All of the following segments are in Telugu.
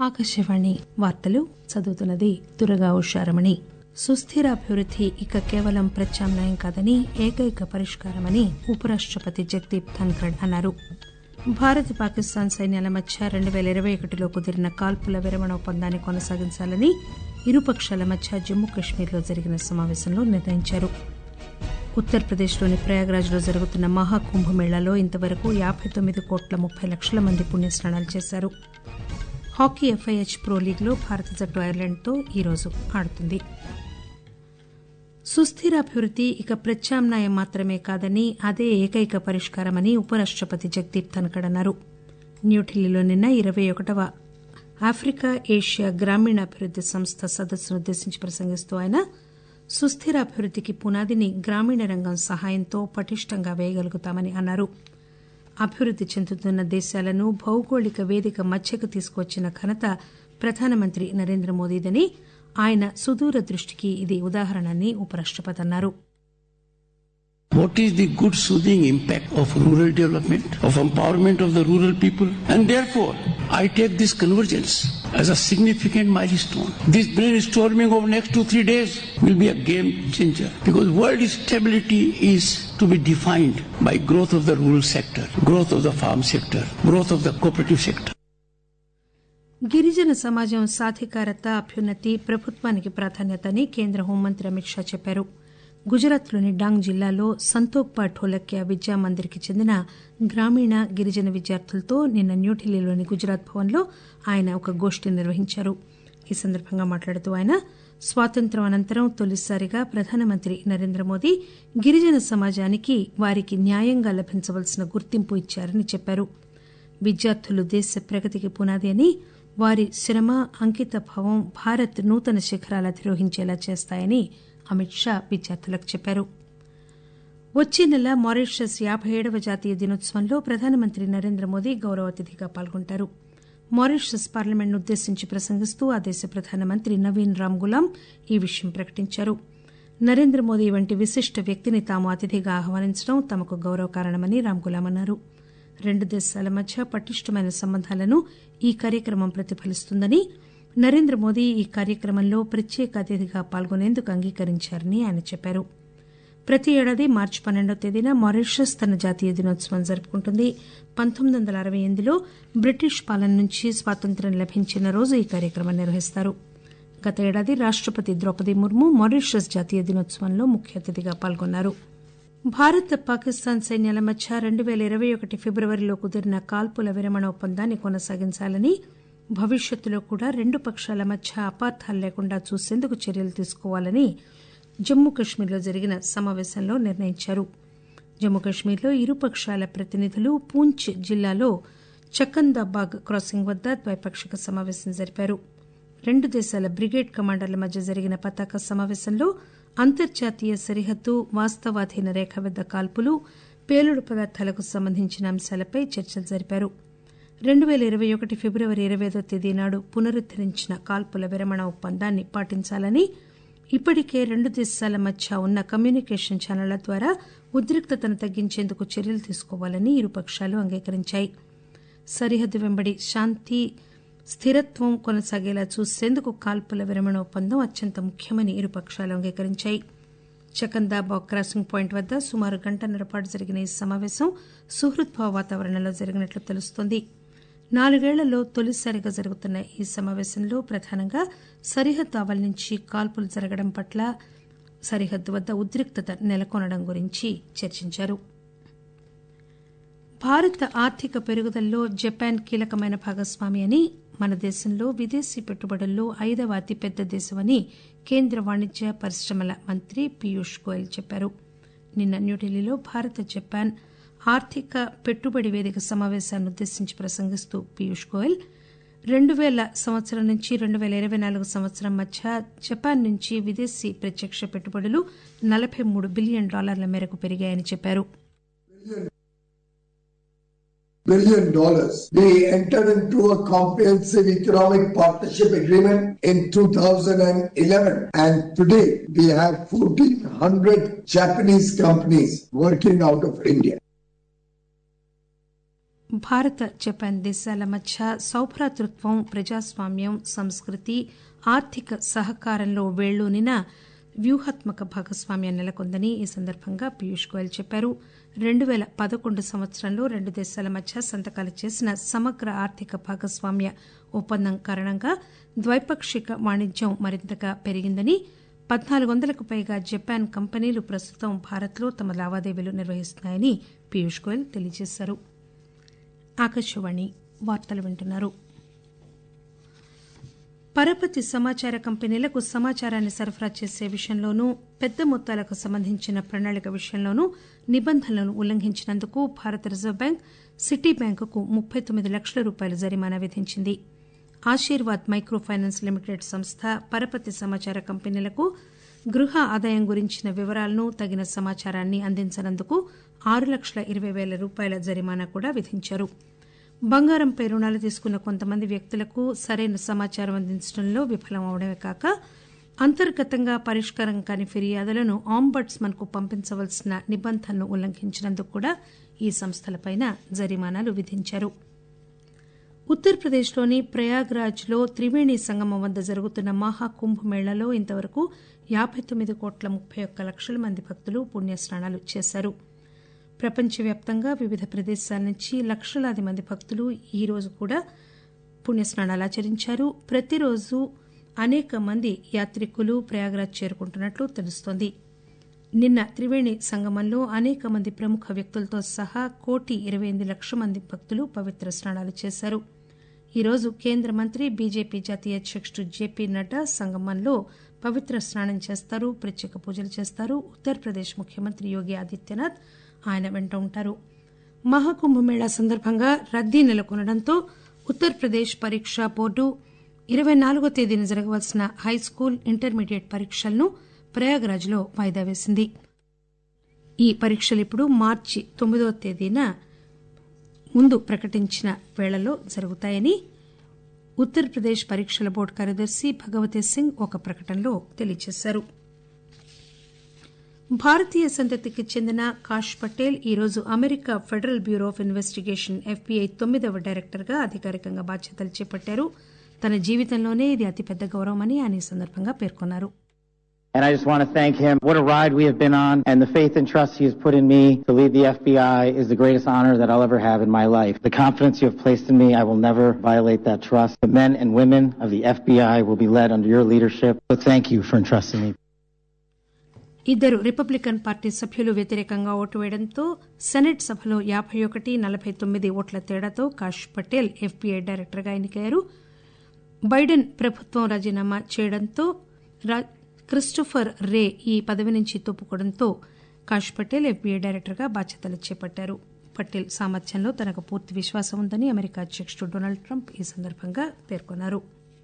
ఆకాశవాణి వార్తలు చదువుతున్నది దుర్గా ఉషారమణి. సుస్థిరాభివృద్ది ఇక కేవలం ప్రత్యామ్నాయం కాదని ఏకైక పరిష్కారమని ఉపరాష్టపతి జగదీప్ ధన్కర్ అన్నారు. భారత్ పాకిస్తాన్ సైన్యాల మధ్య 2021లో కుదిరిన కాల్పుల విరమణ ఒప్పందాన్ని కొనసాగించాలని ఇరుపక్షాల మధ్య జమ్మూ కశ్మీర్లో జరిగిన సమావేశంలో నిర్ణయించారు. ఉత్తరప్రదేశ్లోని ప్రయాగ్రాజ్లో జరుగుతున్న మహాకుంభమేళాలో ఇంతవరకు 59,30,00,000 మంది పుణ్యస్నానాలు చేశారు. హాకీ ఎఫ్ఐహెచ్ ప్రో లీగ్లో భారత జట్టు ఐర్లాండ్తో ఈరోజు ఆడుతుంది. సుస్థిరాభివృద్ది ఇక ప్రత్యామ్నాయం మాత్రమే కాదని అదే ఏకైక పరిష్కారమని ఉపరాష్టపతి జగదీప్ ధన్కర్ అన్నారు. న్యూఢిల్లీలో నిన్న 21వ ఆఫ్రికా ఏషియా గ్రామీణాభివృద్ది సంస్థ సదస్సునుద్దేశించి ప్రసంగిస్తూ ఆయన సుస్థిరాభివృద్దికి పునాదిని గ్రామీణ రంగం సహాయంతో పటిష్టంగా వేయగలుగుతామని అన్నారు. అభివృద్ది చెందుతున్న దేశాలను భౌగోళిక వేదిక మధ్యకు తీసుకువచ్చిన ఘనత ప్రధానమంత్రి నరేంద్ర మోదీదని, ఆయన సుదూర దృష్టికి ఇది ఉదాహరణని ఉపరాష్టపతి అన్నారు. What is the good soothing impact of rural development, of empowerment of the rural people? And therefore, I take this convergence as a significant milestone. This brainstorming of next 2-3 days will be a game changer, because world stability is to be defined by growth of the rural sector, growth of the farm sector, growth of the cooperative sector. గిరిజన సమాజం సాధికారత, అభ్యున్నతి ప్రభుత్వానికి ప్రాధాన్యతని కేంద్ర హోంమంత్రి అమిత్ షా చెప్పారు. గుజరాత్లోని డాంగ్ జిల్లాలో సంతోఖ్పా ఢోలకియా విద్యా మందిర్కి చెందిన గ్రామీణ గిరిజన విద్యార్థులతో నిన్న న్యూఢిల్లీలోని గుజరాత్ భవన్లో ఆయన ఒక గోష్ఠి నిర్వహించారు. ఈ సందర్భంగా మాట్లాడుతూ ఆయన స్వాతంత్ర్యం అనంతరం తొలిసారిగా ప్రధానమంత్రి నరేంద్ర మోదీ గిరిజన సమాజానికి వారికి న్యాయంగా లభించవలసిన గుర్తింపు ఇచ్చారని చెప్పారు. విద్యార్థులు దేశ ప్రగతికి పునాది అని, వారి శ్రమ, అంకితభావం భారత్ నూతన శిఖరాలు అధిరోహించేలా చేస్తాయని అమిత్ షా విద్యార్థులకు చెప్పారు. వచ్చే నెల మారిషస్ 57వ జాతీయ దినోత్సవంలో ప్రధానమంత్రి నరేంద్ర మోదీ గౌరవ అతిథిగా పాల్గొంటారు. మారిషస్ పార్లమెంట్ను ఉద్దేశించి ప్రసంగిస్తూ ఆ దేశ ప్రధానమంత్రి నవీన్ రామ్ గులాం ఈ విషయం ప్రకటించారు. నరేంద్ర మోదీ వంటి విశిష్ట వ్యక్తిని తాము అతిథిగా ఆహ్వానించడం తమకు గౌరవ కారణమని రామ్ గులాం అన్నారు. రెండు దేశాల మధ్య పటిష్టమైన సంబంధాలను ఈ కార్యక్రమం ప్రతిఫలిస్తుందని, నరేంద్ర మోదీ ఈ కార్యక్రమంలో ప్రత్యేక అతిథిగా పాల్గొనేందుకు అంగీకరించారని ఆయన చెప్పారు. ప్రతి ఏడాది మార్చి 12వ తేదీన మారిషస్ తన జాతీయ దినోత్సవం జరుపుకుంటుంది. 1968లో బ్రిటిష్ పాలన నుంచి స్వాతంత్ర్యం లభించిన రోజు ఈ కార్యక్రమం నిర్వహిస్తారు. గత ఏడాది రాష్టపతి ద్రౌపది ముర్ము మారిషస్ జాతీయ దినోత్సవంలో ముఖ్య అతిథిగా పాల్గొన్నారు. భారత్ పాకిస్తాన్ సైన్యాల మధ్య 2021 ఫిబ్రవరిలో కుదిరిన కాల్పుల విరమణ ఒప్పందాన్ని కొనసాగించాలని, భవిష్యత్తులో కూడా రెండు పక్షాల మధ్య అపార్థాలు లేకుండా చూసేందుకు చర్యలు తీసుకోవాలని జమ్మూ కశ్మీర్లో జరిగిన సమావేశంలో నిర్ణయించారు. జమ్మూ కశ్మీర్లో ఇరుపక్షాల ప్రతినిధులు పూంచ్ జిల్లాలో చకందాబాగ్ క్రాసింగ్ వద్ద ద్వైపాక్షిక సమావేశం జరిపారు. రెండు దేశాల బ్రిగేడ్ కమాండర్ల మధ్య జరిగిన పతాక సమావేశంలో అంతర్జాతీయ సరిహద్దు, వాస్తవాధీన రేఖ వద్ద కాల్పులు, పేలుడు పదార్థాలకు సంబంధించిన అంశాలపై చర్చలు జరిపారు. 2021 ఫిబ్రవరి 25వ తేదీ నాడు పునరుద్దరించిన కాల్పుల విరమణ ఒప్పందాన్ని పాటించాలని, ఇప్పటికే రెండు దేశాల మధ్య ఉన్న కమ్యూనికేషన్ ఛానళ్ల ద్వారా ఉద్రిక్తతను తగ్గించేందుకు చర్యలు తీసుకోవాలని ఇరుపక్షాలు అంగీకరించాయి. సరిహద్దు వెంబడి శాంతి, స్థిరత్వం కొనసాగేలా చూసేందుకు కాల్పుల విరమణ ఒప్పందం అత్యంత ముఖ్యమని ఇరుపక్షాలు అంగీకరించాయి. చకందాబాగ్ క్రాసింగ్ పాయింట్ వద్ద సుమారు గంటన్నర పాటు జరిగిన ఈ సమావేశం సుహృద్భావ వాతావరణంలో జరిగినట్లు తెలుస్తోంది. 4 ఏళ్లలో తొలిసారిగా జరుగుతున్న ఈ సమావేశంలో ప్రధానంగా సరిహద్దు ఆవల నుంచి కాల్పులు జరగడం పట్ల, సరిహద్దు వద్ద ఉద్రిక్తత నెలకొనడం గురించి చర్చించారు. భారత ఆర్థిక పెరుగుదలలో జపాన్ కీలకమైన భాగస్వామి అని, మన దేశంలో విదేశీ పెట్టుబడుల్లో 5వ అతిపెద్ద దేశమని కేంద్ర వాణిజ్య పరిశ్రమల మంత్రి పీయూష్ గోయల్ చెప్పారు. నిన్న న్యూఢిల్లీలో భారత జపాన్ ఆర్థిక పెట్టుబడి వేదిక సమావేశాన్ని ఉద్దేశించి ప్రసంగిస్తూ పీయూష్ గోయల్ 2000 సంవత్సరం నుంచి 2024 సంవత్సరం మధ్య జపాన్ నుంచి విదేశీ ప్రత్యక్ష పెట్టుబడులు $43 బిలియన్ మేరకు పెరిగాయని చెప్పారు. $1 billion. We entered into a comprehensive economic partnership agreement in 2011, and today we have 1,400 Japanese companies working out of India. భారత జపాన్ దేశాల మధ్య సౌభ్రాతృత్వం, ప్రజాస్వామ్యం, సంస్కృతి, ఆర్థిక సహకారంలో వేళ్లూనిన వ్యూహాత్మక భాగస్వామ్యం నెలకొందని ఈ సందర్భంగా పీయూష్ గోయల్ చెప్పారు. 2011 సంవత్సరంలో రెండు దేశాల మధ్య సంతకాలు చేసిన సమగ్ర ఆర్థిక భాగస్వామ్య ఒప్పందం కారణంగా ద్వైపాక్షిక వాణిజ్యం మరింతగా పెరిగిందని, 1400కు పైగా జపాన్ కంపెనీలు ప్రస్తుతం భారత్లో తమ లావాదేవీలు నిర్వహిస్తున్నాయని పీయూష్ గోయల్ తెలియజేశారు. ఆకాశవాణి వార్తలు వింటున్నారు. పరపతి సమాచార కంపెనీలకు సమాచారాన్ని సరఫరా చేసే విషయంలోనూ, పెద్ద మొత్తాలకు సంబంధించిన ప్రణాళిక విషయంలోనూ నిబంధనలను ఉల్లంఘించినందుకు భారత రిజర్వు బ్యాంక్ సిటీ బ్యాంకుకు 39 లక్షల రూపాయల జరిమానా విధించింది. ఆశీర్వాద్ మైక్రో ఫైనాన్స్ లిమిటెడ్ సంస్థ పరపతి సమాచార కంపెనీలకు గృహ ఆదాయం గురించిన వివరాలను, తగిన సమాచారాన్ని అందించనందుకు 6,20,000 రూపాయల జరిమానా కూడా విధించారు. బంగారంపై రుణాలు తీసుకున్న కొంతమంది వ్యక్తులకు సరైన సమాచారం అందించడంలో విఫలమవడమే కాక, అంతర్గతంగా పరిష్కారం కాని ఫిర్యాదులను ఆంబడ్స్మన్ కు పంపించవలసిన నిబంధనను ఉల్లంఘించినందుకు కూడా ఈ సంస్థలపై జరిమానాలు విధించారు. ఉత్తరప్రదేశ్లోని ప్రయాగ్రాజ్లో త్రివేణి సంగమం వద్ద జరుగుతున్న మహాకుంభ్ మేళాలో ఇంతవరకు 59,31,00,000 మంది భక్తులు పుణ్యస్నానాలు చేశారు. ప్రపంచవ్యాప్తంగా వివిధ ప్రదేశాల నుంచి లక్షలాది మంది భక్తులు ఈ రోజు కూడా పుణ్యస్నానాలు ఆచరించారు. ప్రతిరోజు అనేక మంది యాత్రికులు ప్రయాగ్రాజ్ చేరుకుంటున్నట్లు తెలుస్తోంది. నిన్న త్రివేణి సంగమంలో అనేక మంది ప్రముఖ వ్యక్తులతో సహా 1,28,00,000 మంది భక్తులు పవిత్ర స్నానాలు చేశారు. ఈరోజు కేంద్ర మంత్రి, బీజేపీ జాతీయ అధ్యకుడు జేపీ నడ్డా సంగమంలో పవిత్ర స్నానం చేస్తారు, ప్రత్యేక పూజలు చేస్తారు. ఉత్తరప్రదేశ్ ముఖ్యమంత్రి యోగి ఆదిత్యనాథ్ ఆయన వెంట ఉంటారు. మహాకుంభమేళా సందర్భంగా రద్దీ నెలకొనడంతో ఉత్తరప్రదేశ్ పరీక్షా బోర్డు 24వ తేదీన జరగవలసిన హైస్కూల్, ఇంటర్మీడియట్ పరీక్షలను ప్రయాగ్రాజ్లో వాయిదా వేసింది. ఈ పరీక్షలు ఇప్పుడు మార్చి 9వ తేదీన ముందు ప్రకటించిన వేళలో జరుగుతాయని ఉత్తరప్రదేశ్ పరీక్షల బోర్డు కార్యదర్శి భగవతి సింగ్ ఒక ప్రకటనలో తెలియజేశారు. భారతీయ సంతతికి చెందిన కాష్ పటేల్ ఈరోజు America federal bureau of investigation FBI 9వ డైరెక్టర్గా అధికారికంగా బాధ్యతలు చేపట్టారు. తన జీవితంలోనే ఇది అతిపెద్ద గౌరవమని ఆయన ఈ సందర్భంగా పేర్కొన్నారు. And I just want to thank him. What a ride we have been on, and the faith and trust he has put in me to lead the FBI is the greatest honor that I'll ever have in my life. The confidence you have placed in me, I will never violate that trust. The men and women of the FBI will be led under your leadership. So thank you for entrusting me. ఇద్దరు రిపబ్లికన్ పార్టీ సభ్యులు వ్యతిరేకంగా ఓటు వేయడంతో సెనెట్ సభలో 51-49 ఓట్ల తేడాతో కాష్ పటేల్ FBI డైరెక్టర్గా ఎన్నికయ్యారు. బైడెన్ ప్రభుత్వం రాజీనామా చేయడంతో క్రిస్టోఫర్ రే ఈ పదవి నుంచి తప్పుకోవడంతో కాష్ పటేల్ FBI డైరెక్టర్గా బాధ్యతలు చేపట్టారు. పటేల్ సామర్థ్యంలో తనకు పూర్తి విశ్వాసం ఉందని అమెరికా అధ్యకుడు డొనాల్డ్ ట్రంప్ ఈ సందర్భంగా పేర్కొన్నారు.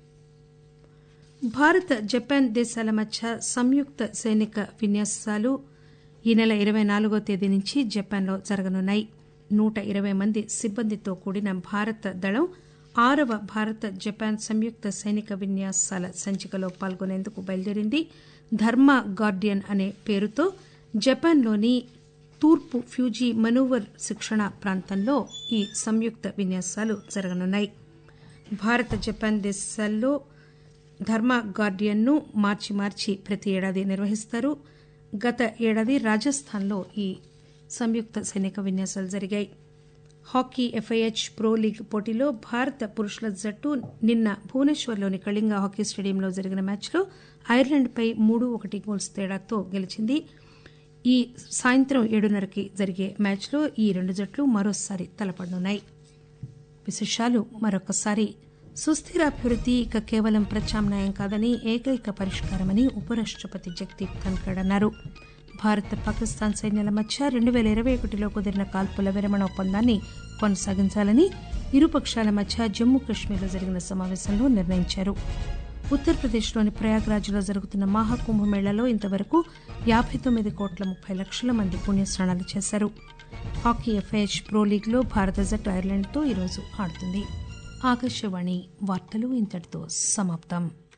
భారత్, జపాన్ దేశాల మధ్య సంయుక్త సైనిక విన్యాసాలు ఈ నెల 24వ తేదీ నుంచి జపాన్లో జరగనున్నాయి. 120 మంది సిబ్బందితో కూడిన భారత దళం 6వ భారత జపాన్ సంయుక్త సైనిక విన్యాసాల సంచికలో పాల్గొనేందుకు బయలుదేరింది. ధర్మా గార్డియన్ అనే పేరుతో జపాన్లోని తూర్పు ఫ్యూజీ మనూవర్ శిక్షణ ప్రాంతంలో ఈ సంయుక్త విన్యాసాలు జరగనున్నాయి. భారత, జపాన్ దేశాల్లో ధర్మా గార్డియన్ను మార్చి ప్రతి ఏడాది నిర్వహిస్తారు. గత ఏడాది రాజస్థాన్లో ఈ సంయుక్త సైనిక విన్యాసాలు జరిగాయి. హాకీ FIH ప్రో లీగ్ పోటీలో భారత పురుషుల జట్టు నిన్న భువనేశ్వర్లోని కళింగ హాకీ స్టేడియంలో జరిగిన మ్యాచ్లో ఐర్లాండ్పై 3-1 గోల్స్ తేడాతో గెలిచింది. ఈ సాయంత్రం 7:30కి జరిగే మ్యాచ్లో ఈ రెండు జట్లు మరోసారి తలపడనున్నాయి. విశేషాలు మరొకసారి. సుస్థిరాభివృద్ది ఇక కేవలం ప్రత్యామ్నాయం కాదని, ఏకైక పరిష్కారమని ఉపరాష్టపతి జగదీప్ ధన్కడ్ అన్నారు. భారత్, పాకిస్తాన్ సైన్యాల మధ్య 2021లో కుదిరిన కాల్పుల విరమణ ఒప్పందాన్ని కొనసాగించాలని ఇరుపక్షాల మధ్య జమ్మూ కశ్మీర్లో జరిగిన సమావేశంలో నిర్ణయించారు. ఉత్తరప్రదేశ్లోని ప్రయాగ్రాజ్లో జరుగుతున్న మహాకుంభమేళాలో ఇంతవరకు 59,30,00,000 మంది పుణ్యస్నానాలు చేశారు. హాకీ FIH ప్రో లీగ్లో భారత జట్టు ఐర్లాండ్తో ఈరోజు ఆడుతుంది. ఆకాశవాణి వార్తలు ఇంతటితో సమాప్తం.